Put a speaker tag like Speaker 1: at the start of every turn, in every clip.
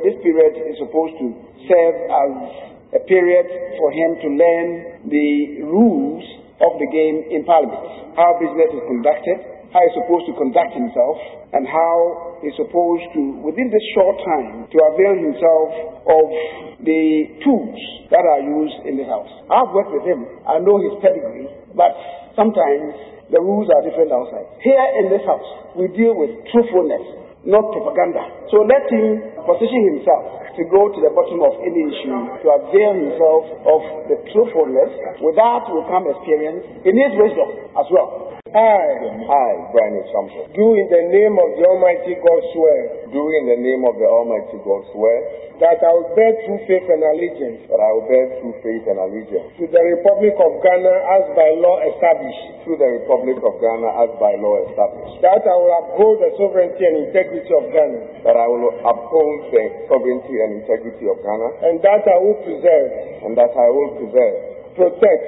Speaker 1: this period is supposed to serve as a period for him to learn the rules of the game in Parliament, how business is conducted, how he's supposed to conduct himself, and how he's supposed to, within this short time, to avail himself of the tools that are used in this house. I've worked with him. I know his pedigree, but sometimes the rules are different outside. Here in this house, we deal with truthfulness, not propaganda. So let him position himself to go to the bottom of any issue, to avail himself of the truthfulness. With that will come experience. He needs wisdom as well.
Speaker 2: I, Brian Samson,
Speaker 3: do in the name of the Almighty God swear.
Speaker 2: Do in the name of the Almighty God swear.
Speaker 3: That I will bear true faith and allegiance.
Speaker 2: That I will bear true faith and allegiance.
Speaker 3: To the Republic of Ghana as by law established.
Speaker 2: To the Republic of Ghana as by law established.
Speaker 3: That I will uphold the sovereignty and integrity of Ghana.
Speaker 2: That I will uphold the sovereignty and integrity of Ghana.
Speaker 3: And that I will preserve.
Speaker 2: And that I will preserve.
Speaker 3: Protect.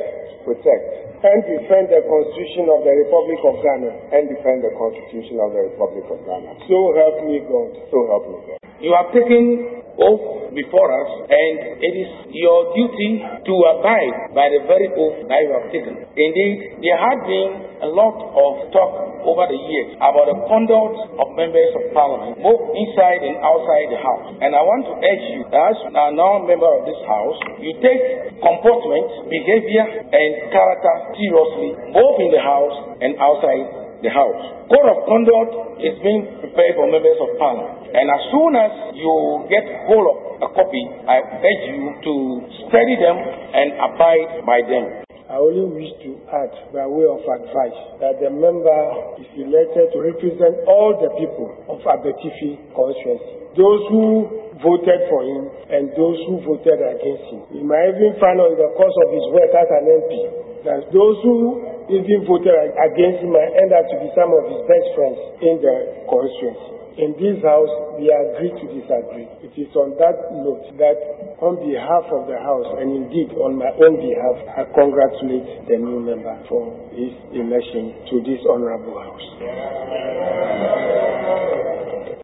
Speaker 3: And defend the Constitution of the Republic of Ghana.
Speaker 2: And defend the Constitution of the Republic of Ghana.
Speaker 3: So help me God.
Speaker 2: So help me God.
Speaker 4: You have taken oath before us, and it is your duty to abide by the very oath that you have taken. Indeed, there had been a lot of talk over the years about the conduct of members of parliament, both inside and outside the house. And I want to urge you, as a non-member of this house, you take comportment, behavior, and character seriously, both in the house and outside the house. Code of conduct is being prepared for members of parliament. And as soon as you get hold of a copy, I urge you to study them and abide by them.
Speaker 3: I only wish to add, by way of advice, that the member is elected to represent all the people of Abetifi constituency. Those who voted for him and those who voted against him. We might even find out in the course of his work as an MP that those who even voted against him might end up to be some of his best friends in the constituency. In this house, we agree to disagree. It is on that note that on behalf of the house, and indeed on my own behalf, I congratulate the new member for his election to this honorable house.